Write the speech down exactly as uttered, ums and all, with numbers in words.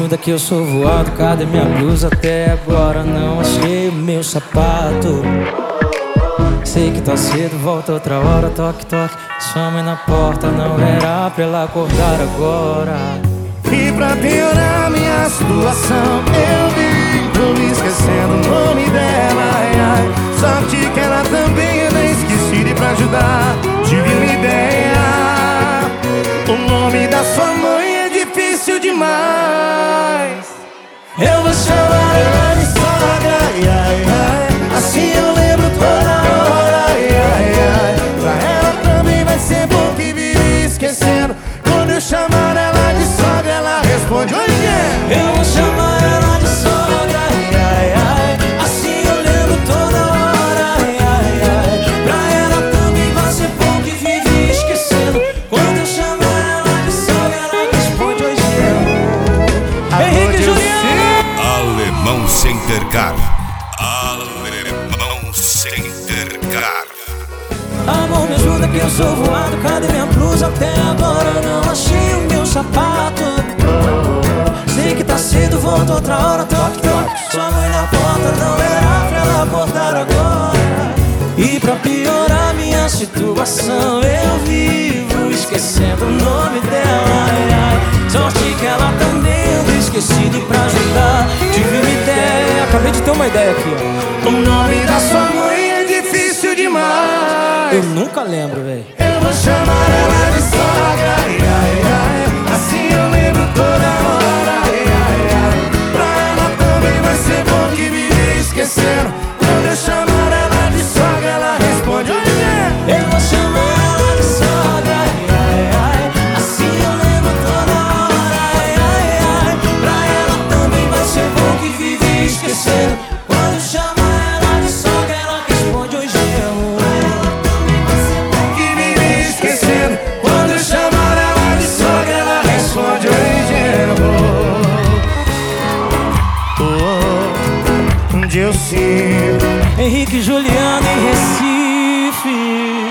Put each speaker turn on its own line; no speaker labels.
ajuda que eu sou voado. Cadê minha blusa? Até agora não achei o meu sapato. Sei que tá cedo, volta outra hora. Toque, toque, sua mãe na porta. Não era pra ela acordar agora.
E pra piorar minha situação, eu vivo esquecendo o nome dela, ai, ai. Sorte que ela também é bem esquecida. E pra ajudar, tive uma ideia. O nome da sua mãe é difícil demais. Eu vou chamar ela de sogra, ai, ai, ai. Assim eu lembro toda hora, ai, ai, ai. Pra ela também vai ser bom que vive esquecendo. Quando eu chamar ela de sogra, ela responde: oi, é.
Eu vou chamar ela de sogra, ai, ai, ai. Assim eu lembro toda hora, ai, ai, ai. Pra ela também vai ser bom que vive esquecendo. Quando eu chamar ela de sogra, ela responde: oi, é. Henrique Juliano.
Alemão Center Car. Alemão Center Car.
Amor, me ajuda que eu sou voado. Cadê minha blusa? Até agora não achei o meu sapato. Sei que tá cedo, volto outra hora. Toque, toque, sua mãe na porta. Não era pra ela acordar agora. E pra piorar minha situação, eu vivo esquecendo o nome dela, ai, ai. Sorte que ela também anda esquecida. E pra ajudar, tive uma ideia. Acabei de ter uma ideia aqui, ó.
O nome da sua mãe é difícil demais.
Eu nunca lembro, véi.
Eu vou chamar ela de sogra, ai, ai, ai. Assim eu lembro toda hora, ai, ai, ai. Pra ela também vai ser bom que vive esquecendo. Quando eu chamar ela de sogra, ela responde: oi, é.
Eu vou chamar ela de sogra, ai, ai, ai. Assim eu lembro toda hora, ai, ai, ai. Pra ela também vai ser bom que vive esquecendo. Quando eu chamar ela de sogra, ela responde: oi, gelo.
Que vive esquecendo. Quando eu chamar ela de sogra, ela responde: oi, gelo. Oh, onde eu sinto
Henrique Juliano em Recife.